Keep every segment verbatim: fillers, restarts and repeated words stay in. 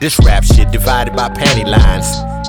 This rap shit divided by panty lines.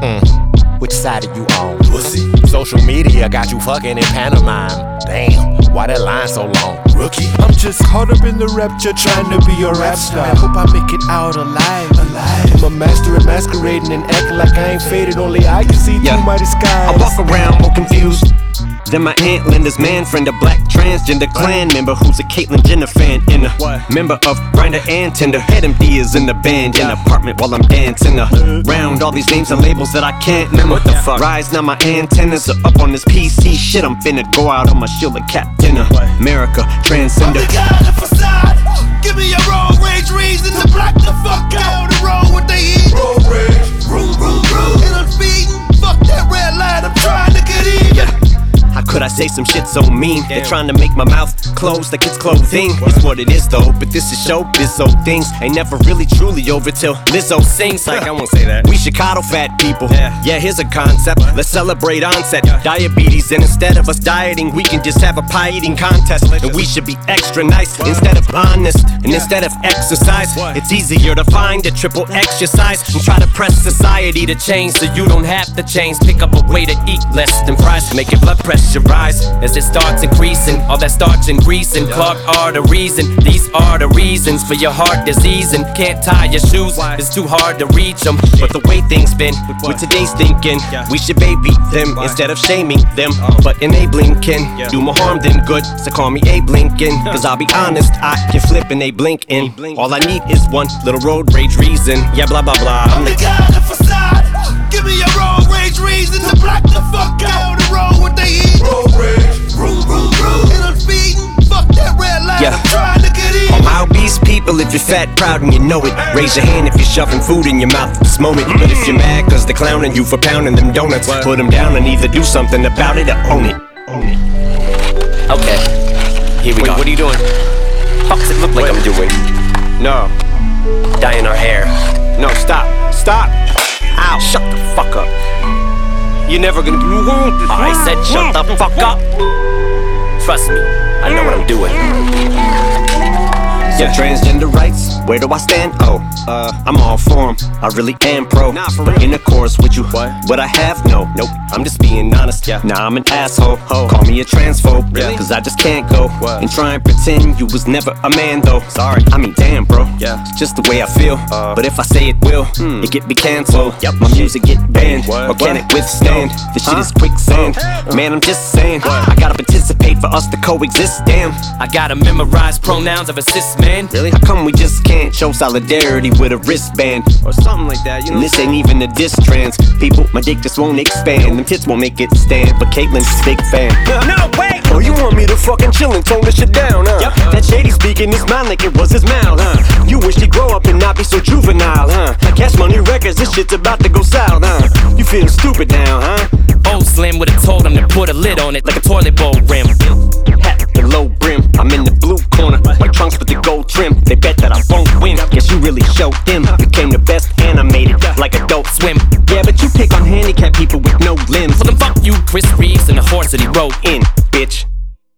Mm. Which side are you on? Pussy. Social media got you fucking in pantomime. Damn, why that line so long? Rookie. I'm just caught up in the rapture, trying to be a rap star. I hope I make it out alive. alive. I'm a master at masquerading and acting like I ain't faded. Only I can see yeah. through my disguise. I walk around more confused than my Aunt Linda's man friend, a black transgender clan member who's a Caitlyn Jenner fan and a what? member of Grindr and Tinder. Had M D is in the band in an apartment while I'm dancing around all these names and labels that I can't remember. What the fuck? Rise, now my antennas are up on this P C shit. I'm finna go out on my shield like Captain America, transcender. I'm the guy on the facade. Give me a road rage reason to block the fuck out the road what they eat. Road rage, room, room, room. And I'm speeding. Fuck that red light. I'm trying to get in. Yeah. How could I say some shit so mean? They're trying to make my mouth close like it's clothing. It's what it is though, but this is showbiz, so things ain't never really truly over till Lizzo sings. Like I won't say that. We should coddle fat people. Yeah, here's a concept. Let's celebrate onset diabetes, and instead of us dieting, we can just have a pie eating contest. And we should be extra nice instead of honest. And instead of exercise, it's easier to find a triple exercise and try to press society to change so you don't have to change. Pick up a way to eat less than fries, make your blood pressure rise as it starts increasing. All that starch and grease and clogged arteries, and these are the reasons for your heart disease. And can't tie your shoes, it's too hard to reach them. But the way things been with today's thinking, we should baby them instead of shaming them, but enabling can do more harm than good. So call me Abe Lincoln, cause I'll be honest, I can flip and they blink in. All I need is one little road rage reason. Yeah, blah blah blah. I'm the guy on the facade. Give me a road rage reason to block the fuck out the road what they eat. Road rage, room, room, room. And I'm speeding. Fuck that red light. Yeah. I'm trying to get in. All my obese people, if you're fat, proud, and you know it, raise your hand if you're shoving food in your mouth at this moment. But if you're mad cause they're clowning you for pounding them donuts, put them down and either do something about it or own it. Own it. Okay, here we Wait, go. What are you doing? Fuck's it look like Wait. I'm doing? No. Dyeing our hair. No, stop. Stop. Ow. Shut the fuck up. You're never gonna do it. I said shut the fuck up. Trust me, I know what I'm doing. Yeah, transgender rights, where do I stand? Oh, uh, I'm all for 'em. I really am pro. Nah, for real. Intercourse with you, what? What I have? No, nope. I'm just being honest. Yeah. Nah, I'm an asshole. Ho. Call me a transphobe. Really? Cause I just can't go what? and try and pretend you was never a man though. Sorry. I mean, damn, bro. Yeah. It's just the way I feel. Uh, but if I say it will, hmm. it get be canceled. Yep. My music get banned. What? Or can what? it withstand? No. This shit huh? is quicksand. Oh. Man, I'm just saying. What? I gotta participate for us to coexist. Damn. I gotta memorize pronouns of assist. Man. Really? How come we just can't show solidarity with a wristband or something like that? You know, and this ain't even a diss trans people. My dick just won't expand, them tits won't make it stand. But Caitlyn's a big fan. No, wait! Oh, you want me to fucking chill and tone this shit down, huh? Yep. That shady speaking his mind like it was his mouth, huh? You wish he'd grow up and not be so juvenile, huh? Cash Money Records, this shit's about to go south, huh? You feel stupid now, huh? Old Slim would've told him to put a lid on it like a toilet bowl rim. Hat the low brim, I'm in the blue corner. White trunks with the gold trim. They bet that I won't win. Guess you really showed them. Became the best animated, like Adult Swim. Yeah, but you pick on handicapped people with no limbs. Well then fuck you, Chris Reeves, and the horse that he rode in, bitch.